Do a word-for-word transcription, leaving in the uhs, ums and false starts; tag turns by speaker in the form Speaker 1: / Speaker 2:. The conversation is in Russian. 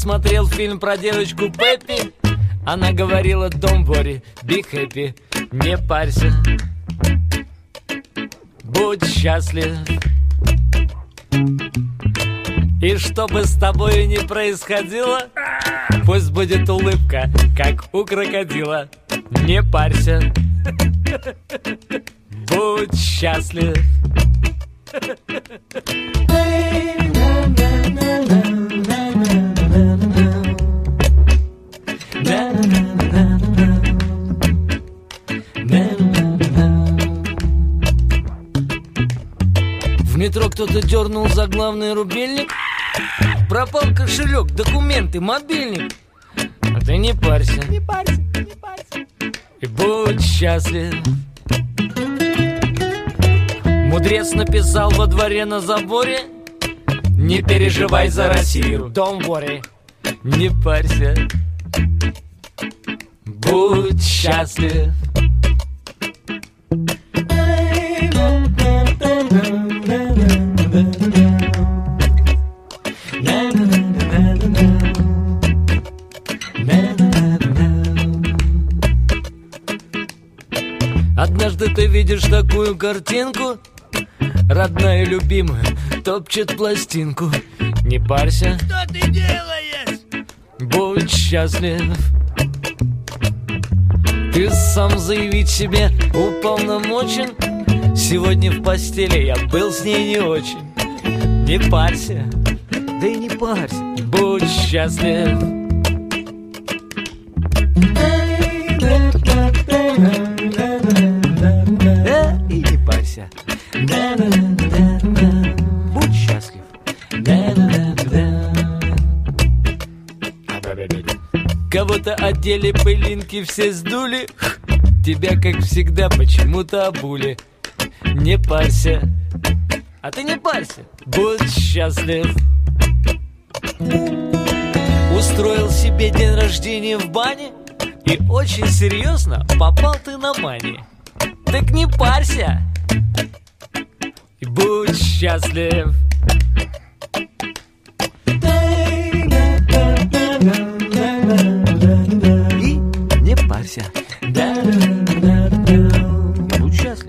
Speaker 1: смотрел фильм про девочку Пеппи. Она говорила: don't worry, be happy. Не парься, будь счастлив. И что бы с тобой ни происходило, пусть будет улыбка, как у крокодила. Не парься, будь счастлив. В метро кто-то дернул за главный рубильник. Пропал кошелек, документы, мобильник. А ты не парься,
Speaker 2: Не парься, не парься.
Speaker 1: и будь счастлив. Мудрец написал во дворе на заборе: не переживай за Россию, don't worry. Не парься, будь счастлив. Однажды ты видишь такую картинку: родная и любимая топчет пластинку. Не парься,
Speaker 2: Что ты делаешь?
Speaker 1: будь счастлив. Ты сам заявить себе уполномочен: сегодня в постели я был с ней не очень. Не парься,
Speaker 2: Да и не парься.
Speaker 1: будь счастлив.
Speaker 2: Да и не парься. Будь счастлив.
Speaker 1: Кого-то одели, пылинки все сдули. Тебя, как всегда, почему-то обули. Не парься, а ты не парься, будь счастлив. Устроил себе день рождения в бане, и очень серьезно попал ты на мани. Так не парься, и будь счастлив.
Speaker 2: И не парься. Будь счастлив.